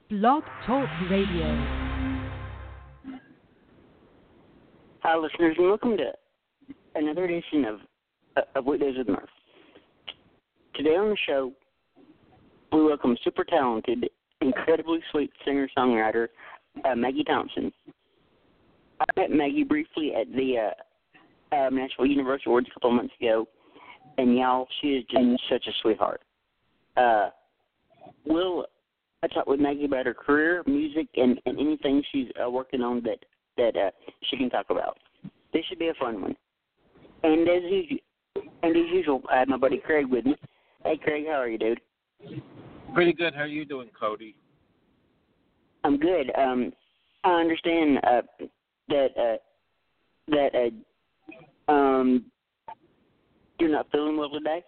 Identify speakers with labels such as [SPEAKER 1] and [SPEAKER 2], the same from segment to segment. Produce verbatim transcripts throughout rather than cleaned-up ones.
[SPEAKER 1] Blog Talk Radio.
[SPEAKER 2] Hi, listeners, and welcome to another edition of of Weekdays with Murph. Today on the show, we welcome super talented, incredibly sweet singer-songwriter uh, Maggie Thompson. I met Maggie briefly at the uh, uh, Nashville Universe Awards a couple of months ago, and y'all, she is just such a sweetheart. Uh, we'll I talk with Maggie about her career, music, and, and anything she's uh, working on that that uh, she can talk about. This should be a fun one. And as usual, and as usual, I have my buddy Craig with me. Hey, Craig, how are you, dude?
[SPEAKER 3] Pretty good. How are you doing, Cody?
[SPEAKER 2] I'm good. Um, I understand uh, that uh, that uh, um, you're not feeling well today.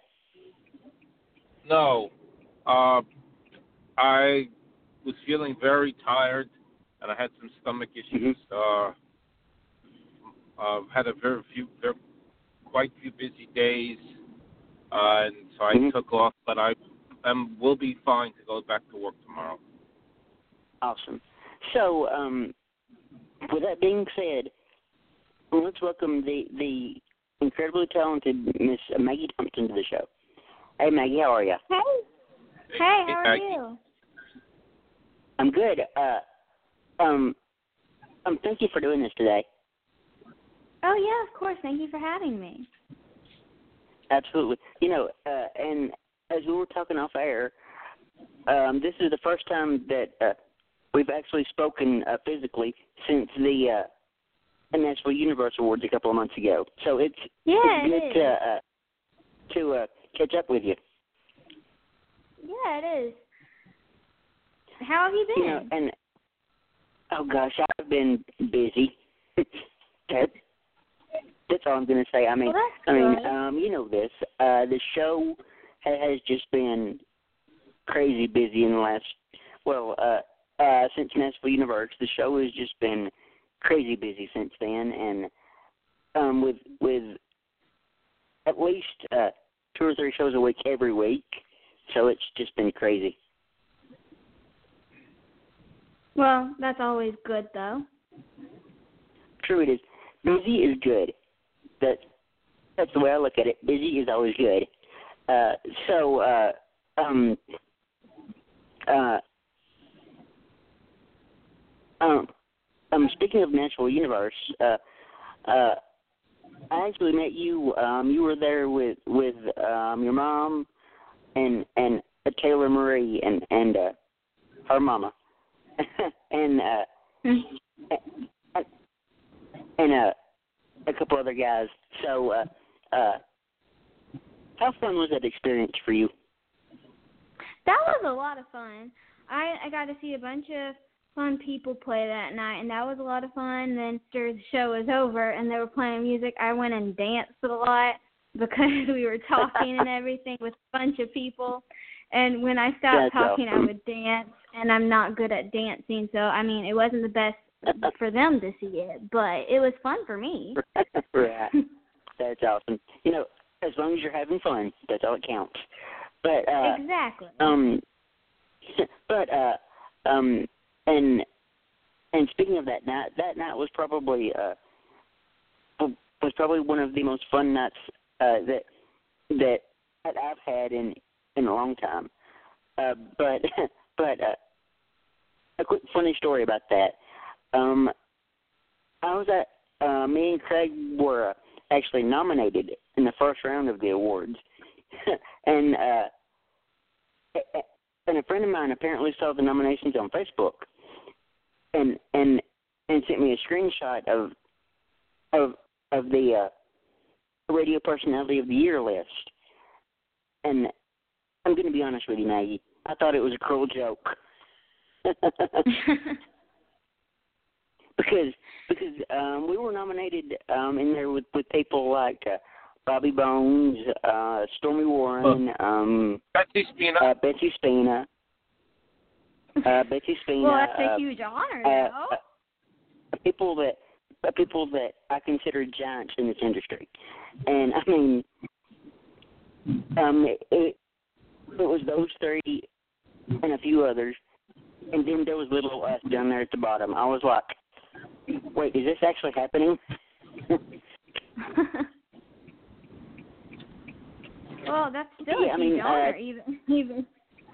[SPEAKER 3] No. Uh, I was feeling very tired, and I had some stomach issues.
[SPEAKER 2] Mm-hmm.
[SPEAKER 3] Uh, uh, had a very few, very, quite few busy days, uh, and so I
[SPEAKER 2] mm-hmm.
[SPEAKER 3] took off. But I um, will be fine to go back to work tomorrow.
[SPEAKER 2] Awesome. So, um, with that being said, let's welcome the the incredibly talented Miss Maggie Thompson to the show. Hey, Maggie, how are you?
[SPEAKER 4] Hey. Hey, how are you?
[SPEAKER 2] I'm good. Uh, um, um, thank you for doing this today.
[SPEAKER 4] Oh, yeah, of course. Thank you for having me.
[SPEAKER 2] Absolutely. You know, uh, and as we were talking off air, um, this is the first time that uh, we've actually spoken uh, physically since the uh, Nashville Universe Awards a couple of months ago. So it's,
[SPEAKER 4] yeah,
[SPEAKER 2] it's
[SPEAKER 4] it
[SPEAKER 2] good
[SPEAKER 4] is.
[SPEAKER 2] to, uh, to uh, catch up with you.
[SPEAKER 4] Yeah, it is. How have you been?
[SPEAKER 2] You know, and oh gosh, I've been busy. that, that's all I'm going to say. I mean,
[SPEAKER 4] well, that's
[SPEAKER 2] I mean,
[SPEAKER 4] good.
[SPEAKER 2] um, you know this. Uh, the show ha- has just been crazy busy in the last, well, uh, uh, since Nashville Universe. The show has just been crazy busy since then, and um, with with at least uh, two or three shows a week every week. So it's just been crazy.
[SPEAKER 4] Well, that's always good, though.
[SPEAKER 2] True, it is. Busy is good. That that's the way I look at it. Busy is always good. Uh, so, uh, um, uh, um, um, speaking of Nashville Universe, uh, uh, I actually met you. Um, you were there with with um, your mom and and uh, Taylor Marie and and uh, her mama. and uh, and, and uh, a couple other guys. So, uh, uh, how fun was that experience for you?
[SPEAKER 4] That was a lot of fun. I, I got to see a bunch of fun people play that night, and that was a lot of fun. Then after the show was over and they were playing music, I went and danced a lot because we were talking and everything with a bunch of people. And when I stopped
[SPEAKER 2] That's
[SPEAKER 4] talking,
[SPEAKER 2] awesome.
[SPEAKER 4] I would dance, and I'm not good at dancing. So, I mean, it wasn't the best for them to see it, but it was fun for me.
[SPEAKER 2] Right. That's awesome. You know, as long as you're having fun, that's all that counts. But, uh,
[SPEAKER 4] exactly.
[SPEAKER 2] Um, but, uh, um, and, and speaking of that night, that night was probably, uh, was probably one of the most fun nights, uh, that, that I've had in, in a long time. Uh, but but uh, a quick funny story about that. Um, I was at uh, me and Craig were uh, actually nominated in the first round of the awards, and uh, and a friend of mine apparently saw the nominations on Facebook, and and and sent me a screenshot of of of the uh, Radio Personality of the Year list, and I'm going to be honest with you, Maggie. I thought it was a cruel joke. because because um, we were nominated um, in there with, with people like uh, Bobby Bones, uh, Stormy Warren, um,
[SPEAKER 3] Betsy Spina.
[SPEAKER 2] Uh, Betsy Spina. Uh, Betsy Spina.
[SPEAKER 4] Well, that's a
[SPEAKER 2] uh,
[SPEAKER 4] huge honor,
[SPEAKER 2] uh,
[SPEAKER 4] though.
[SPEAKER 2] uh, people that uh, people that I consider giants in this industry, and I mean, um, it, it was those three and a few others and then there was little us down there at the bottom. I was like, wait, is this actually happening?
[SPEAKER 4] Well, that's still
[SPEAKER 2] yeah,
[SPEAKER 4] a
[SPEAKER 2] I
[SPEAKER 4] huge
[SPEAKER 2] mean,
[SPEAKER 4] honor,
[SPEAKER 2] uh,
[SPEAKER 4] even even.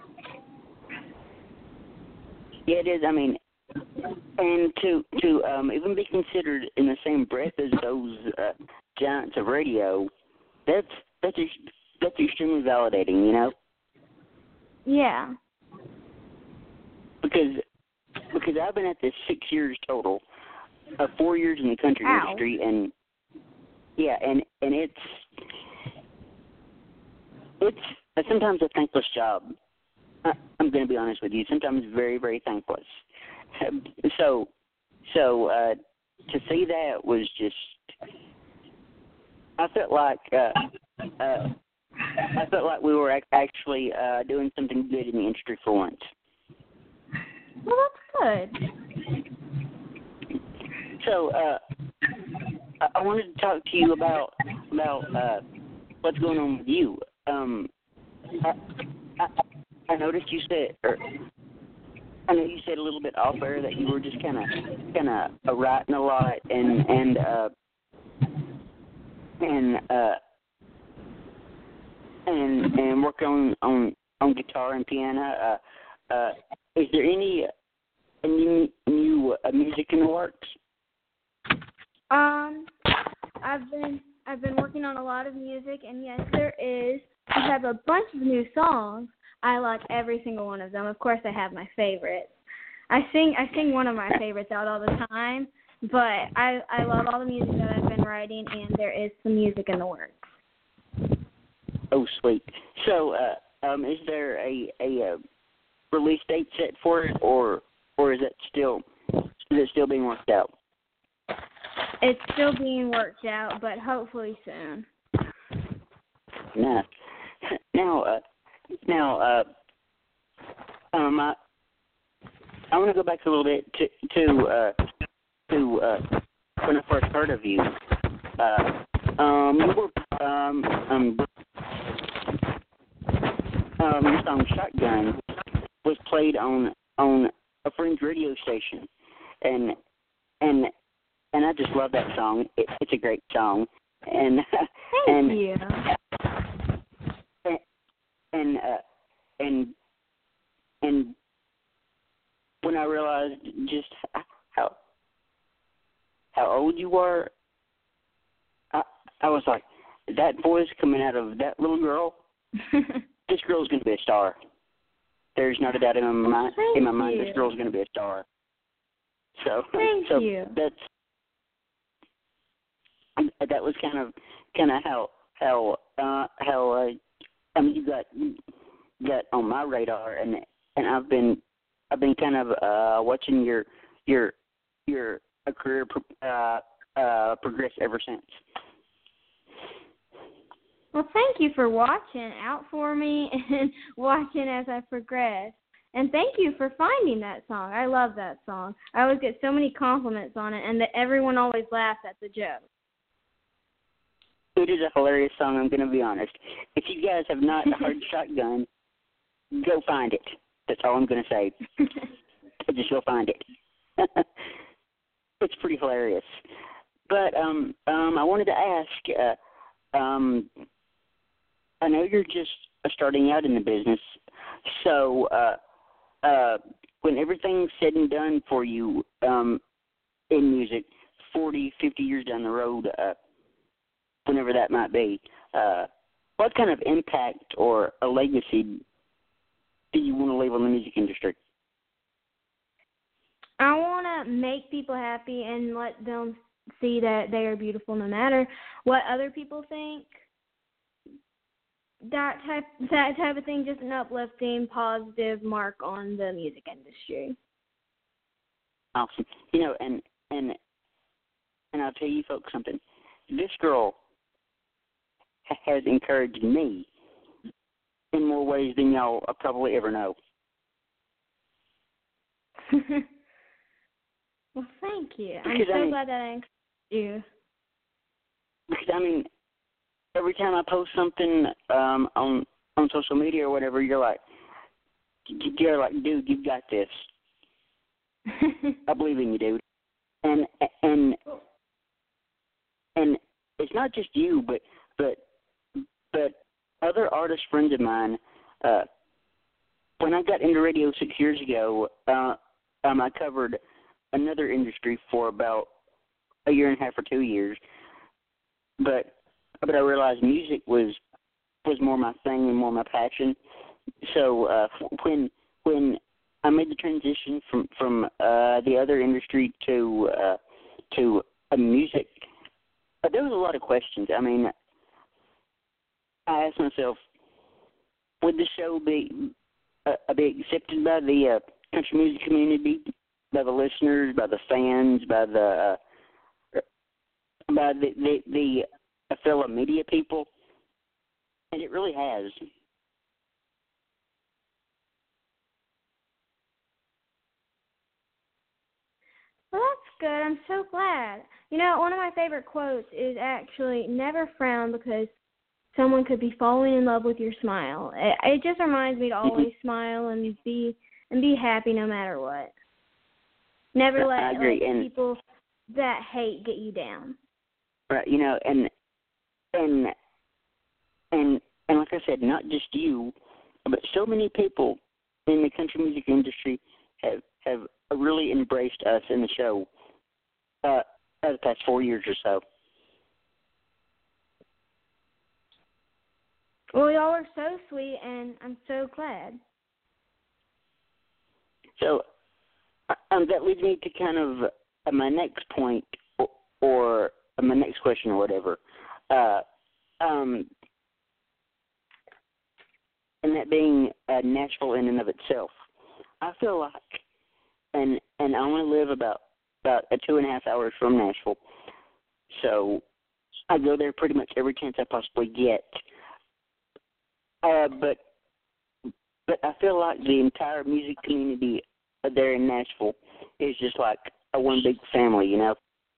[SPEAKER 2] Yeah, it is. I mean, and to to um, even be considered in the same breath as those uh, giants of radio, that's that's ex- that's extremely validating, you know.
[SPEAKER 4] Yeah.
[SPEAKER 2] Because because I've been at this six years total, uh, four years in the country
[SPEAKER 4] Ow.
[SPEAKER 2] industry, and yeah, and and it's it's uh, sometimes a thankless job. I, I'm going to be honest with you. Sometimes very very thankless. So so uh, to see that was just. I felt like uh, uh, I felt like we were ac- actually uh, doing something good in the industry for once.
[SPEAKER 4] Well, that's good.
[SPEAKER 2] So, uh, I-, I wanted to talk to you about about uh, what's going on with you. Um, I, I, I noticed you said, or I know you said a little bit off air that you were just kind of kind of writing a lot and and uh, and uh, and and working on on, on guitar and piano. Uh, uh, is there any new new uh, music in the works?
[SPEAKER 4] Um, I've been I've been working on a lot of music, and yes, there is. I have a bunch of new songs. I like every single one of them. Of course, I have my favorites. I sing I sing one of my favorites out all the time, but I I love all the music that I've been writing, and there is some music in the works.
[SPEAKER 2] Oh, sweet. So, uh, um, is there a a uh, release date set for it, or or is it still is it still being worked out?
[SPEAKER 4] It's still being worked out, but hopefully soon.
[SPEAKER 2] Nice. Now, uh, now, uh, um, I, I want to go back a little bit to to uh, to uh, when I first heard of you. Uh, um, you were um um um your song "Shotgun" was played on on a friend's radio station, and and and I just love that song. It, it's a great song, and
[SPEAKER 4] Thank
[SPEAKER 2] and
[SPEAKER 4] you.
[SPEAKER 2] and and, uh, and and when I realized just how how old you were, I I was like, that voice coming out of that little girl, this girl's gonna be a star. There's not a doubt in my mind.
[SPEAKER 4] Thank
[SPEAKER 2] In my mind,
[SPEAKER 4] you.
[SPEAKER 2] this girl's gonna be a star. So,
[SPEAKER 4] Thank
[SPEAKER 2] so
[SPEAKER 4] you.
[SPEAKER 2] that's that was kind of kind of how how uh, how uh, I mean you got got on my radar, and and I've been I've been kind of uh, watching your your your uh, career uh, uh, progress ever since.
[SPEAKER 4] Well, thank you for watching out for me and watching as I progress. And thank you for finding that song. I love that song. I always get so many compliments on it, and that everyone always laughs at the joke.
[SPEAKER 2] It is a hilarious song, I'm going to be honest. If you guys have not heard Shotgun, go find it. That's all I'm going to say. Just go find it. It's pretty hilarious. But um, um, I wanted to ask, uh, um, I know you're just starting out in the business, so uh, uh, when everything's said and done for you um, in music, forty, fifty years down the road, uh, whenever that might be, uh, what kind of impact or a legacy do you want to leave on the music industry?
[SPEAKER 4] I want to make people happy and let them see that they are beautiful no matter what other people think. That type that type of thing, just an uplifting, positive mark on the music industry.
[SPEAKER 2] Awesome. You know, and and and I'll tell you folks something. This girl has encouraged me in more ways than y'all probably ever know.
[SPEAKER 4] Well, thank you.
[SPEAKER 2] Because,
[SPEAKER 4] I'm so
[SPEAKER 2] I mean,
[SPEAKER 4] glad that I encouraged you.
[SPEAKER 2] Because, I mean, every time I post something um, on on social media or whatever, you're like, you're like, dude, you've got this. I believe in you, dude. And and and it's not just you, but but but other artist friends of mine. Uh, when I got into radio six years ago, uh, um, I covered another industry for about a year and a half or two years. But but I realized music was was more my thing and more my passion. So uh, when when I made the transition from from uh, the other industry to uh, to uh, music, uh, there was a lot of questions. I mean, I asked myself, would the show be uh, be accepted by the uh, country music community, by the listeners, by the fans, by the uh, by the the, the uh, fellow media people? And it really has.
[SPEAKER 4] Well, that's good. I'm so glad. You know, one of my favorite quotes is actually, never frown because someone could be falling in love with your smile. It, it just reminds me to always smile and be and be happy no matter what. Never let
[SPEAKER 2] I agree.
[SPEAKER 4] like,
[SPEAKER 2] and,
[SPEAKER 4] people that hate get you down.
[SPEAKER 2] Right, you know, and and and and like I said, not just you, but so many people in the country music industry have have really embraced us in the show uh, over the past four years or so.
[SPEAKER 4] Well, y'all are so sweet, and I'm so glad.
[SPEAKER 2] So um, that leads me to kind of uh, my next point, or, or uh, my next question, or whatever. Uh, um, and that being uh, Nashville in and of itself. I feel like, and and I only live about about a two and a half hours from Nashville, so I go there pretty much every chance I possibly get. Uh, but but I feel like the entire music community there in Nashville is just like a one big family, you know.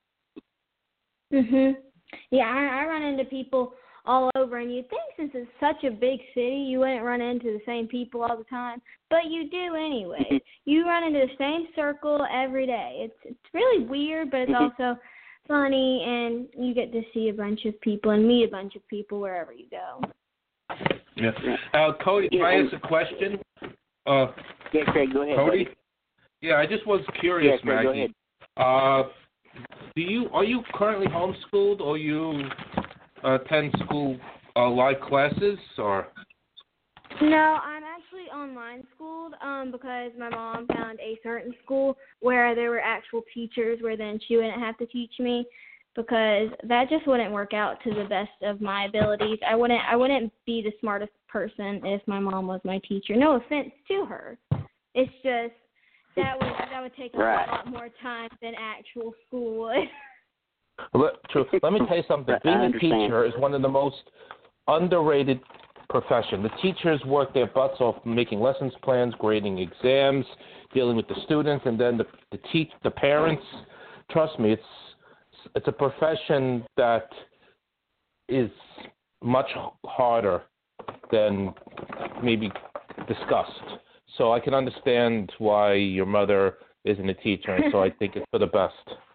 [SPEAKER 4] Mhm. Yeah, I, I run into people all over, and you'd think since it's such a big city, you wouldn't run into the same people all the time, but you do anyway.
[SPEAKER 2] Mm-hmm.
[SPEAKER 4] You run into the same circle every day. It's it's really weird, but it's
[SPEAKER 2] Mm-hmm.
[SPEAKER 4] also funny, and you get to see a bunch of people and meet a bunch of people wherever you go.
[SPEAKER 5] Yeah. Uh, Cody, can I ask a question? Uh,
[SPEAKER 2] yeah, Craig, go ahead.
[SPEAKER 5] Cody?
[SPEAKER 2] Buddy.
[SPEAKER 5] Yeah, I just was curious,
[SPEAKER 2] yeah, Craig, go
[SPEAKER 5] Maggie.
[SPEAKER 2] ahead.
[SPEAKER 5] Uh, do you are you currently homeschooled, or you attend school uh, live classes, or?
[SPEAKER 4] No, I'm actually online schooled um, because my mom found a certain school where there were actual teachers where then she wouldn't have to teach me, because that just wouldn't work out to the best of my abilities. I wouldn't I wouldn't be the smartest person if my mom was my teacher. No offense to her. It's just that would that would take a
[SPEAKER 2] right.
[SPEAKER 4] lot more time than actual school would.
[SPEAKER 5] Let, true. Let me tell you something. Being a teacher is one of the most underrated professions. The teachers work their butts off making lessons plans, grading exams, dealing with the students, and then the the teach the parents. Trust me, it's it's a profession that is much harder than maybe discussed. So I can understand why your mother isn't a teacher, and so I think it's for the best.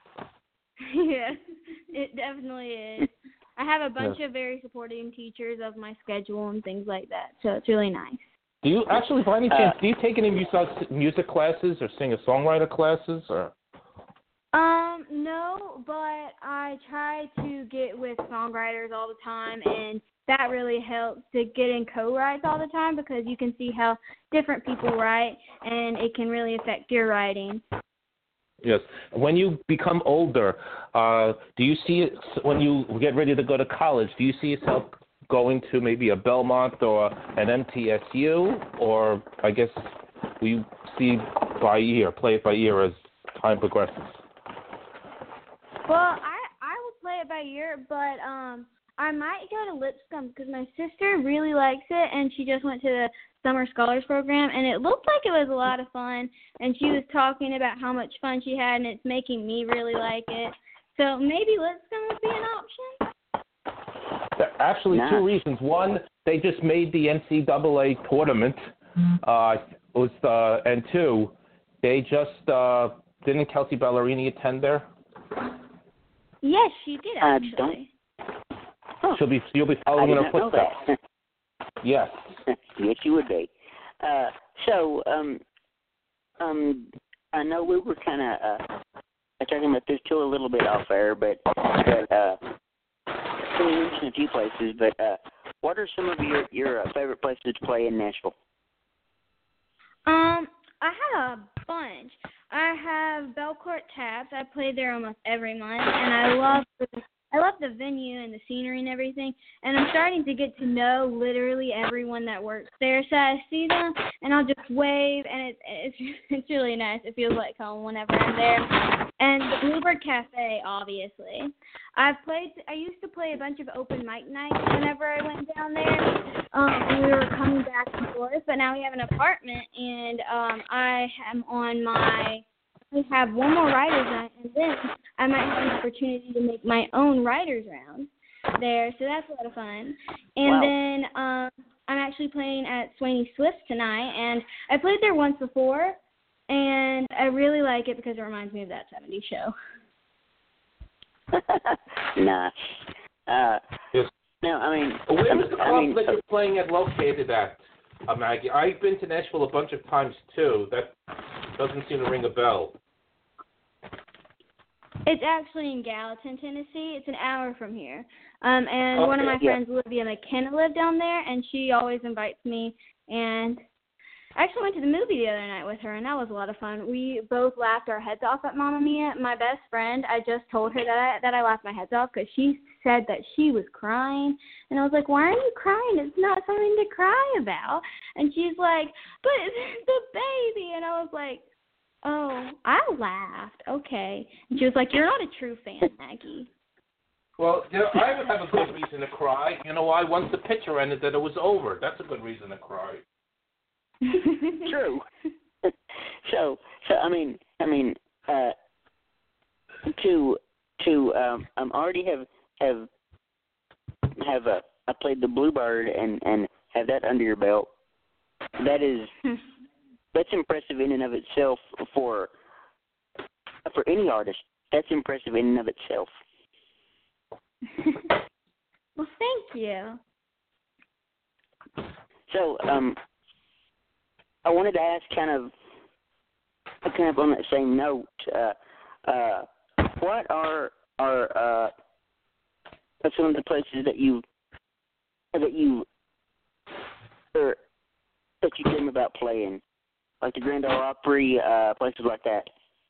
[SPEAKER 4] Yeah, it definitely is. I have a bunch yeah. of very supporting teachers of my schedule and things like that, so it's really nice.
[SPEAKER 5] Do you actually, by any chance, do you take any music music classes or singer-songwriter classes? Or?
[SPEAKER 4] Um, no, but I try to get with songwriters all the time, and that really helps to get in co-writes all the time, because you can see how different people write, and it can really affect your writing.
[SPEAKER 5] Yes. When you become older, uh, do you see it, when you get ready to go to college, do you see yourself going to maybe a Belmont or an M T S U, or I guess will you see by ear, play it by ear as time progresses?
[SPEAKER 4] Well, I I will play it by ear, but um, I might go to Lipscomb because my sister really likes it, and she just went to the Summer Scholars Program, and it looked like it was a lot of fun, and she was talking about how much fun she had, and it's making me really like it. So maybe Lipscomb would be an option?
[SPEAKER 5] Actually,
[SPEAKER 2] nice.
[SPEAKER 5] Two reasons. One, they just made the N C double A tournament, uh, was uh, and two, they just uh, didn't Kelsey Ballerini attend there?
[SPEAKER 4] Yes, she did
[SPEAKER 2] I
[SPEAKER 4] actually.
[SPEAKER 2] don't. Huh.
[SPEAKER 5] She'll be you'll be
[SPEAKER 2] I
[SPEAKER 5] following
[SPEAKER 2] did
[SPEAKER 5] in her
[SPEAKER 2] not know
[SPEAKER 5] footsteps.
[SPEAKER 2] that.
[SPEAKER 5] Yes.
[SPEAKER 2] Yes, you would be. Uh, so, um, um, I know we were kind of uh, talking about this too a little bit off air, but but uh, we mentioned a few places. But uh, what are some of your your uh, favorite places to play in Nashville?
[SPEAKER 4] Um, I have a bunch. I have Belcourt Taps. I play there almost every month, and I love the, I love the venue and the scenery and everything. And I'm starting to get to know literally everyone that works there. So I see them, and I'll just wave, and it's it's it's really nice. It feels like home whenever I'm there. And the Bluebird Cafe, obviously. I've played. I used to play a bunch of open mic nights whenever I went down there. Um, we were coming back and forth, but now we have an apartment, and um, I am on my. We have one more writers night, and then I might have an opportunity to make my own writers round there. So that's a lot of fun. And
[SPEAKER 2] Wow.
[SPEAKER 4] then um, I'm actually playing at Swaney Swift tonight, and I played there once before, and I really like it because it reminds me of that seventies show.
[SPEAKER 2] Nice. Uh,
[SPEAKER 5] Yes.
[SPEAKER 2] no, I mean,
[SPEAKER 5] Where
[SPEAKER 2] um,
[SPEAKER 5] is the
[SPEAKER 2] I
[SPEAKER 5] club
[SPEAKER 2] mean,
[SPEAKER 5] that you're playing at located at, uh, Maggie? I've been to Nashville a bunch of times too. That doesn't seem to ring a bell.
[SPEAKER 4] It's actually in Gallatin, Tennessee. It's an hour from here. Um, and one of my
[SPEAKER 2] yeah.
[SPEAKER 4] friends, Olivia McKenna, lived down there, and she always invites me. And I actually went to the movie the other night with her, and that was a lot of fun. We both laughed our heads off at Mamma Mia. My best friend, I just told her that I, that I laughed my heads off because she said that she was crying. And I was like, why are you crying? It's not something to cry about. And she's like, but it's the baby. And I was like, oh, I laughed. Okay. And she was like, you're not a true fan, Maggie.
[SPEAKER 5] Well, you know, I would have a good reason to cry. You know why? Once the picture ended, that it was over. That's a good reason to cry.
[SPEAKER 2] True. so, so I mean, I mean, uh, to to um, um already have have have uh, I played the Bluebird and and have that under your belt. That is that's impressive in and of itself for for any artist. That's impressive in and of itself.
[SPEAKER 4] Well, thank you.
[SPEAKER 2] So, um, I wanted to ask, kind of, kind of on that same note, uh, uh, what are are uh, some of the places that you that you or that you dream about playing, like the Grand Ole Opry, uh, places like that?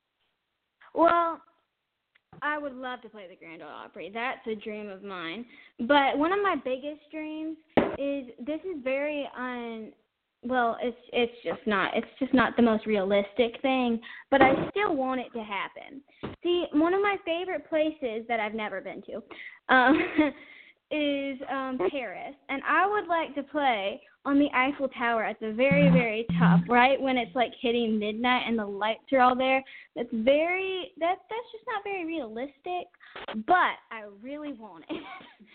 [SPEAKER 4] Well, I would love to play the Grand Ole Opry. That's a dream of mine. But one of my biggest dreams is this is very un. Well, it's it's just not it's just not the most realistic thing, but I still want it to happen. See, one of my favorite places that I've never been to um, is um, Paris, and I would like to play on the Eiffel Tower at the very, very top, right when it's like hitting midnight and the lights are all there. That's very that that's just not very realistic, but I really want it.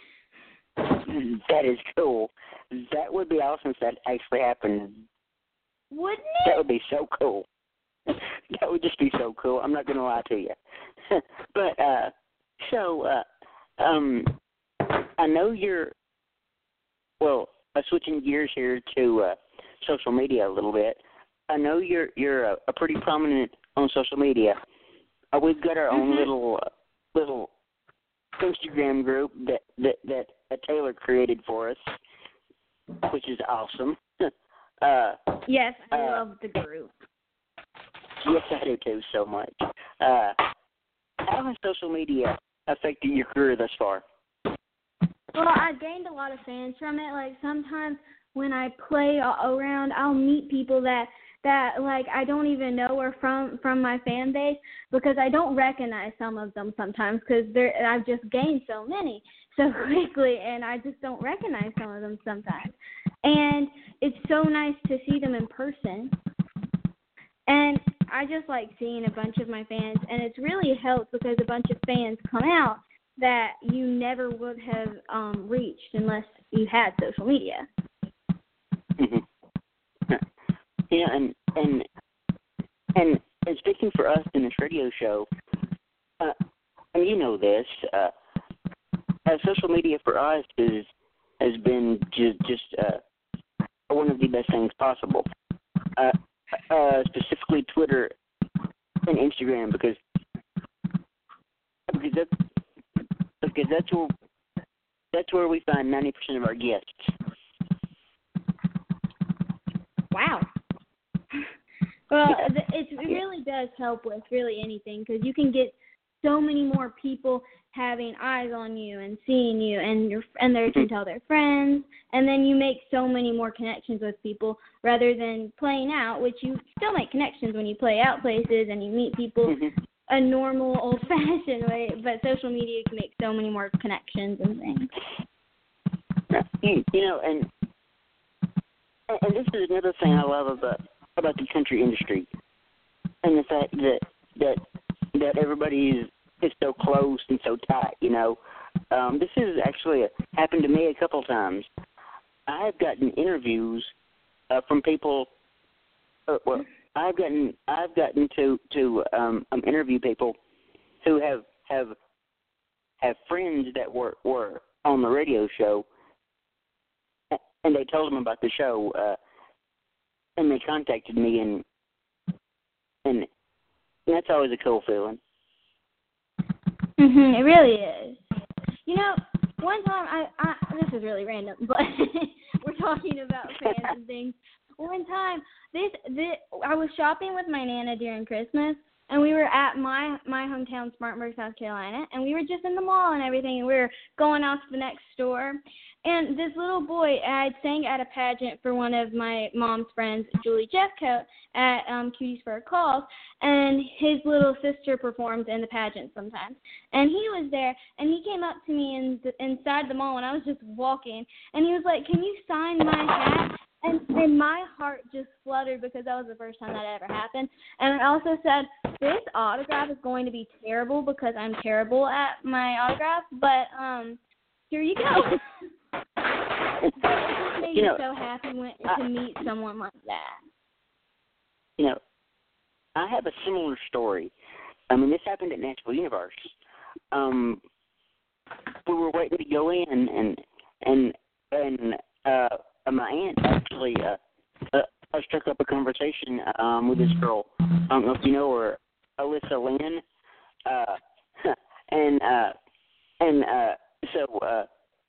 [SPEAKER 2] That is cool. That would be awesome if that actually happened.
[SPEAKER 4] Wouldn't
[SPEAKER 2] That
[SPEAKER 4] it?
[SPEAKER 2] would be so cool. That would just be so cool. I'm not going to lie to you. But, uh, so, uh, um, I know you're, well, uh, switching gears here to uh, social media a little bit. I know you're you're a, a pretty prominent on social media. Uh, we've got our own
[SPEAKER 4] Mhm.
[SPEAKER 2] little, uh, little Instagram group that, that, that uh, Taylor created for us, which is awesome. uh,
[SPEAKER 4] Yes, I
[SPEAKER 2] uh,
[SPEAKER 4] love the group.
[SPEAKER 2] yes, I do too, so much. Uh, how has social media affected your career thus far?
[SPEAKER 4] Well, I gained a lot of fans from it. Like sometimes when I play a- around, I'll meet people that that like I don't even know are from from my fan base because I don't recognize some of them sometimes because they're I've just gained so many so quickly and I just don't recognize some of them sometimes. And it's so nice to see them in person. And I just like seeing a bunch of my fans, and it's really helped because a bunch of fans come out that you never would have um, reached unless you had social media.
[SPEAKER 2] Mm-hmm. Yeah, and and and and speaking for us in this radio show, uh, and you know this, uh, uh, social media for us is has been just just uh, one of the best things possible. Uh, uh, specifically Twitter and Instagram, because because that's because that's where that's where we find ninety percent of our guests.
[SPEAKER 4] Wow. Well, it really does help with really anything, because you can get so many more people having eyes on you and seeing you, and your and they can tell their friends, and then you make so many more connections with people rather than playing out, which you still make connections when you play out places and you meet people
[SPEAKER 2] Mm-hmm.
[SPEAKER 4] a normal, old-fashioned way, but social media can make so many more connections and things.
[SPEAKER 2] You, you know, and and this is another thing I love about about the country industry, and the fact that that that everybody is, is so close and so tight. You know, um, this has actually happened to me a couple times. I have gotten interviews uh, from people. Uh, well, I've gotten I've gotten to to um, um, interview people who have have have friends that were were on the radio show, and they told them about the show, uh, and they contacted me, and and that's always a cool feeling.
[SPEAKER 4] Mhm, it really is. You know, one time I, I this is really random, but we're talking about fans and things. One time, this, this I was shopping with my Nana during Christmas, and we were at my my hometown, Spartanburg, South Carolina, and we were just in the mall and everything, and we were going out to the next store. And this little boy, I sang at a pageant for one of my mom's friends, Julie Jeffcoat, at um, Cuties for a Cause, and his little sister performs in the pageant sometimes. And he was there, and he came up to me in the, inside the mall, and I was just walking, and he was like, "Can you sign my hat?" And, and my heart just fluttered, because that was the first time that ever happened. And I also said, this autograph is going to be terrible because I'm terrible at my autograph, but um, here you go. It just made
[SPEAKER 2] You know,
[SPEAKER 4] me so happy when,
[SPEAKER 2] I,
[SPEAKER 4] to meet someone like that.
[SPEAKER 2] You know, I have a similar story. I mean, this happened at Nashville Universe. Um, we were waiting to go in, and and and uh, my aunt actually uh, uh, struck up a conversation um, with this girl. I don't know if you know her, Alyssa Lynn. Uh, and uh, and uh, so. Uh,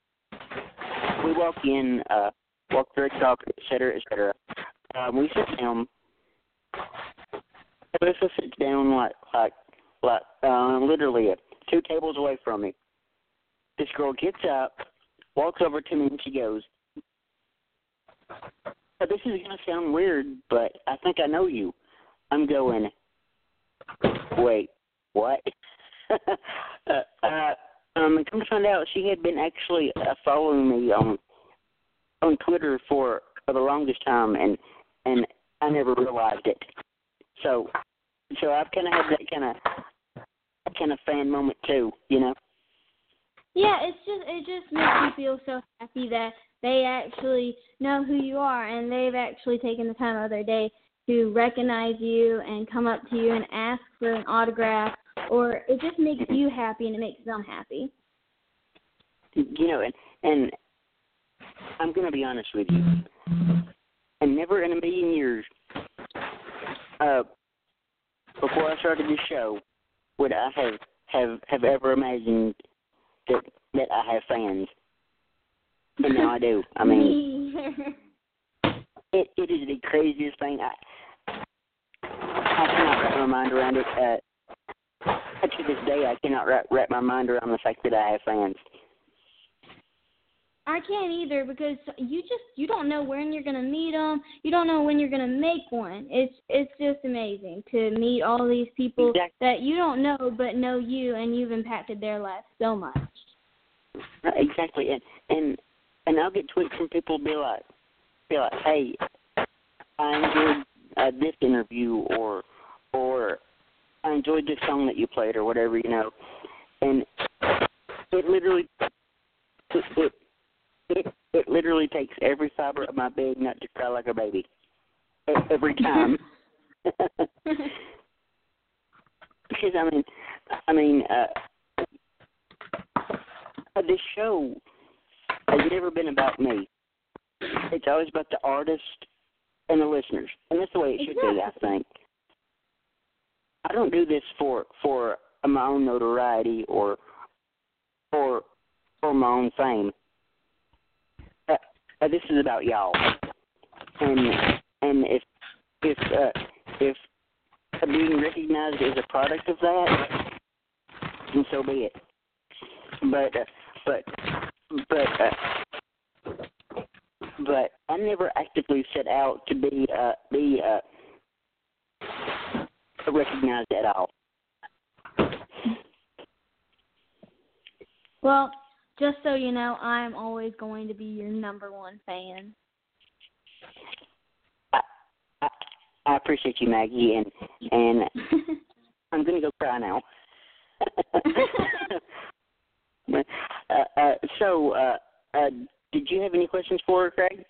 [SPEAKER 2] We walk in, uh, walk through a talk, et cetera, et cetera. Um, we sit down. Alyssa sits down like, like, like, uh, literally uh, two tables away from me. This girl gets up, walks over to me, and she goes, "This is gonna sound weird, but I think I know you." I'm going, "Wait, what?" uh, uh, Um, and come to find out, she had been actually uh, following me on on Twitter for, for the longest time, and and I never realized it. So, so I've kind of had that kind of kind of fan moment too, you know.
[SPEAKER 4] Yeah, it's just it just makes me feel so happy that they actually know who you are, and they've actually taken the time out of their day to recognize you and come up to you and ask for an autograph. Or it just makes you happy, and it makes them happy.
[SPEAKER 2] You know, and, and I'm going to be honest with you. And never in a million years, uh, before I started this show, would I have, have, have ever imagined that that I have fans. And now I do. I mean, it, it is the craziest thing. I, I cannot wrap my mind around it. Uh, To this day, I cannot wrap, wrap my mind around the fact that I have fans.
[SPEAKER 4] I can't either, because you just you don't know when you're gonna meet them. You don't know when you're gonna make one. It's it's just amazing to meet all these people
[SPEAKER 2] Exactly.
[SPEAKER 4] that you don't know but know you, and you've impacted their lives so much.
[SPEAKER 2] Exactly, and and and I'll get tweets from people be like, be like, "Hey, I enjoyed uh, this interview," or or "I enjoyed this song that you played," or whatever, you know. And it literally, it, it, it, it literally takes every fiber of my being not to cry like a baby. Every time. is, I mean, I mean, uh, this show has never been about me. It's always about the artist and the listeners, and that's the way it should
[SPEAKER 4] exactly.
[SPEAKER 2] be, I think. I don't do this for for my own notoriety or or or my own fame. Uh, uh, this is about y'all, and and if if uh, if being recognized as a product of that, then so be it. But uh, but but uh, but I never actively set out to be uh, be uh, recognized at all.
[SPEAKER 4] Well, just so you know, I'm always going to be your number one fan.
[SPEAKER 2] I, I, I appreciate you, Maggie, and and I'm going to go cry now. uh, uh, so, uh, uh, did you have any questions for her, Craig?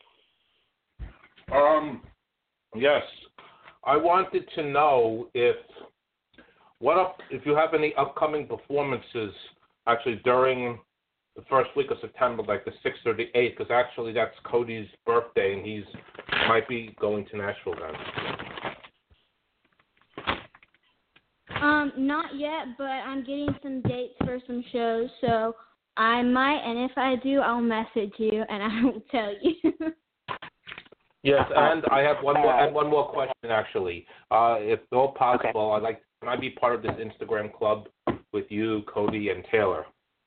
[SPEAKER 5] Um, yes. I wanted to know if what up, if you have any upcoming performances actually during the first week of September, like the sixth or the eighth, because actually that's Cody's birthday, and he's might be going to Nashville then.
[SPEAKER 4] Um, not yet, but I'm getting some dates for some shows, so I might, and if I do, I'll message you, and I will tell you.
[SPEAKER 5] Yes, and I have one more and one more question actually. Uh, if at all possible,
[SPEAKER 2] Okay.
[SPEAKER 5] I'd like can I be part of this Instagram club with you, Cody, and Taylor?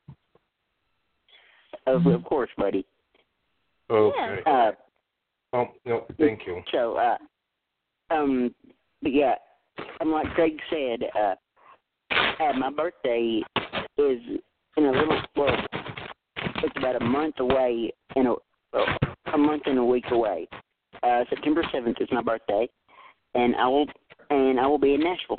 [SPEAKER 2] Of, of course, buddy.
[SPEAKER 5] Okay.
[SPEAKER 2] Uh,
[SPEAKER 5] Oh, no, thank you.
[SPEAKER 2] so, uh, um, but yeah, um, like Craig said, uh, uh, my birthday is in a little, well, it's about a month away, in a, well, a month and a week away. Uh, September seventh is my birthday, and I will and I will be in Nashville.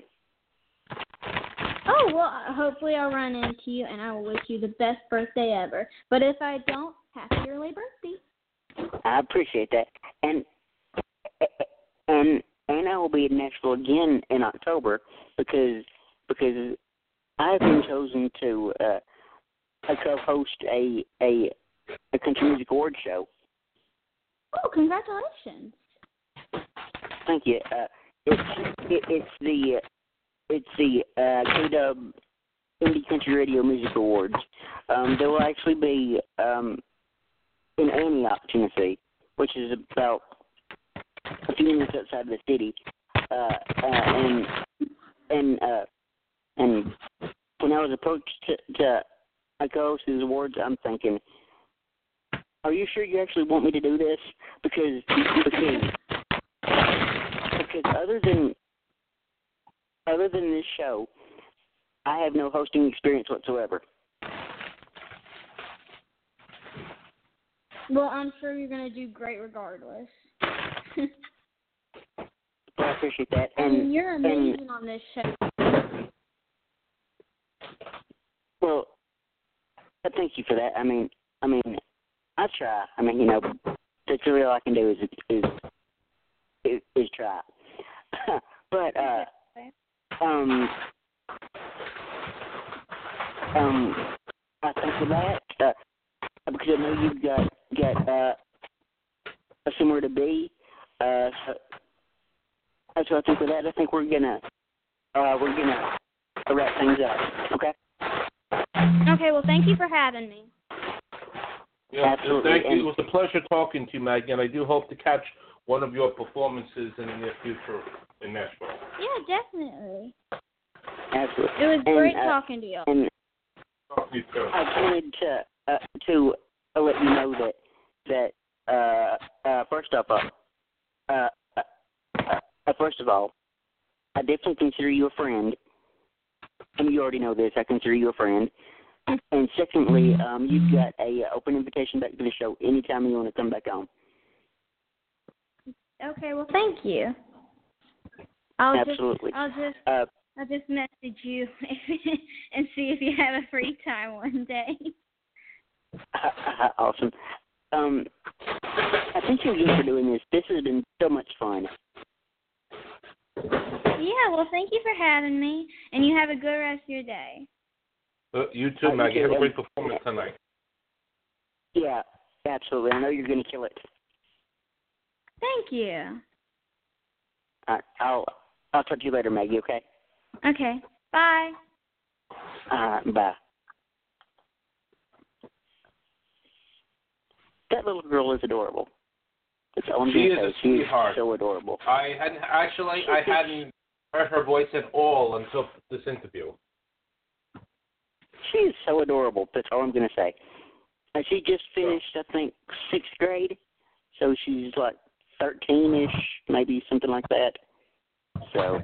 [SPEAKER 4] Oh, well, hopefully I'll run into you, and I will wish you the best birthday ever. But if I don't, happy early birthday.
[SPEAKER 2] I appreciate that, and and and I will be in Nashville again in October because because I have been chosen to uh, co-host a a a country music award show.
[SPEAKER 4] Oh, congratulations.
[SPEAKER 2] Thank you. Uh, it's it, it's the it's the uh, K-Dub Indie Country Radio Music Awards. Um, there will actually be um, in Antioch, Tennessee, which is about a few minutes outside the city. Uh, uh, and and uh, and when I was approached to, to uh, co-host these awards, I'm thinking, are you sure you actually want me to do this? Because because because other than other than this show, I have no hosting experience whatsoever.
[SPEAKER 4] Well, I'm sure you're going to do great regardless.
[SPEAKER 2] I appreciate that.
[SPEAKER 4] And,
[SPEAKER 2] And
[SPEAKER 4] you're amazing and, on this show.
[SPEAKER 2] Well, thank you for that. I mean, I mean, I try. I mean, you know, that's really all I can do is is is, is try. But uh, um, um, I think for that, uh, because I know you've got got uh, somewhere to be. Uh, so, so I think with that, I think we're gonna uh, we're gonna wrap things up. Okay.
[SPEAKER 4] Okay. Well, thank you for having me.
[SPEAKER 5] Yeah,
[SPEAKER 2] Absolutely.
[SPEAKER 5] thank you.
[SPEAKER 2] And
[SPEAKER 5] It was a pleasure talking to you, Maggie, and I do hope to catch one of your performances in the near future in Nashville.
[SPEAKER 4] Yeah, definitely.
[SPEAKER 2] Absolutely.
[SPEAKER 4] It was
[SPEAKER 2] and,
[SPEAKER 4] great
[SPEAKER 2] uh,
[SPEAKER 4] talking to you.
[SPEAKER 2] And
[SPEAKER 5] Talk to you too.
[SPEAKER 2] I just wanted to uh, to uh, let you know that that uh, uh, first off, uh, uh, uh, uh, first of all, I definitely consider you a friend. And you already know this. I consider you a friend. And secondly, um, you've got a uh, open invitation back to the show anytime you want to come back on.
[SPEAKER 4] Okay. Well, thank you. I'll
[SPEAKER 2] Absolutely.
[SPEAKER 4] Just, I'll just
[SPEAKER 2] Uh,
[SPEAKER 4] I'll just message you and see if you have a free time one day.
[SPEAKER 2] awesome. Um, I thank you again for doing this. This has been so much fun.
[SPEAKER 4] Yeah, well, thank you for having me, and you have a good rest of your day.
[SPEAKER 5] Uh, you too,
[SPEAKER 2] Uh,
[SPEAKER 5] Maggie.
[SPEAKER 2] you too.
[SPEAKER 5] Have a great performance tonight.
[SPEAKER 2] Yeah, absolutely. I know you're going to kill it.
[SPEAKER 4] Thank you.
[SPEAKER 2] Uh, I'll I'll talk to you later, Maggie. Okay.
[SPEAKER 4] Okay. Bye.
[SPEAKER 2] Uh, bye. That little girl is adorable. That's all I'm
[SPEAKER 5] She
[SPEAKER 2] gonna
[SPEAKER 5] is
[SPEAKER 2] say.
[SPEAKER 5] a
[SPEAKER 2] She is
[SPEAKER 5] sweetheart.
[SPEAKER 2] so adorable.
[SPEAKER 5] I hadn't actually I hadn't heard her voice at all until this interview.
[SPEAKER 2] She is so adorable. That's all I'm gonna say. And she just finished, I think, sixth grade, so she's like thirteen-ish, maybe something like that. So.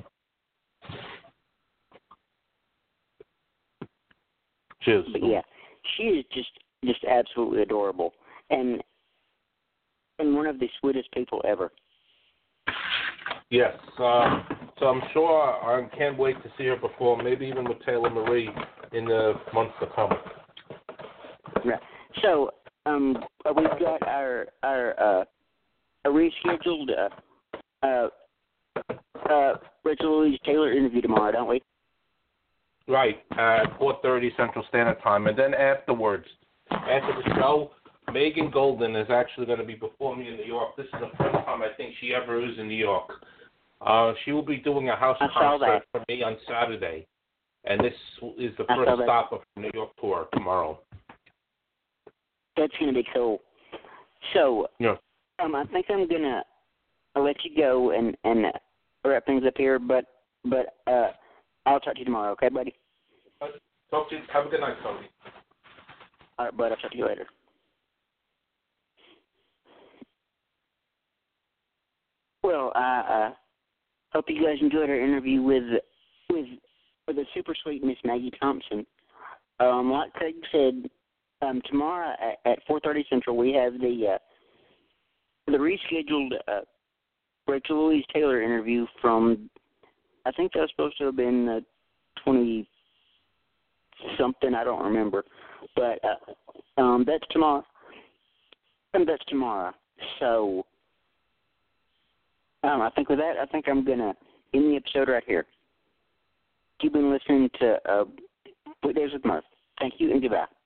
[SPEAKER 5] She is.
[SPEAKER 2] But yeah, she is just just absolutely adorable, and and one of the sweetest people ever.
[SPEAKER 5] Yes. Uh, so I'm sure I can't wait to see her perform, maybe even with Taylor Marie in the months to come.
[SPEAKER 2] Right. So um, uh, we've got our our uh, a rescheduled uh, uh, uh, Rachel Louise Taylor interview tomorrow, don't we?
[SPEAKER 5] Right, at four thirty Central Standard Time. And then afterwards, after the show, Megan Golden is actually going to be performing in New York. This is the first time I think she ever is in New York. Uh, she will be doing a house
[SPEAKER 2] I saw
[SPEAKER 5] concert
[SPEAKER 2] that.
[SPEAKER 5] for me on Saturday. And this is the
[SPEAKER 2] I saw
[SPEAKER 5] first
[SPEAKER 2] that.
[SPEAKER 5] stop of her New York tour tomorrow.
[SPEAKER 2] That's going to be cool. So
[SPEAKER 5] Yeah.
[SPEAKER 2] um, I think I'm going to let you go and, and uh, wrap things up here, but, but uh, I'll talk to you tomorrow, okay, buddy?
[SPEAKER 5] Talk to you. Have a good night, Tony.
[SPEAKER 2] All right, bud. I'll talk to you later. Well, I uh, hope you guys enjoyed our interview with with with the super sweet Miss Maggie Thompson. Um, like Craig said, um, tomorrow at, at four thirty Central, we have the uh, the rescheduled uh, Rachel Louise Taylor interview from. I think that was supposed to have been uh, twenty something. I don't remember, but uh, um, that's tomorrow. And that's tomorrow. So. Um, I think with that, I think I'm going to end the episode right here. You've been listening to uh, Weekdays with Murph. Thank you and goodbye.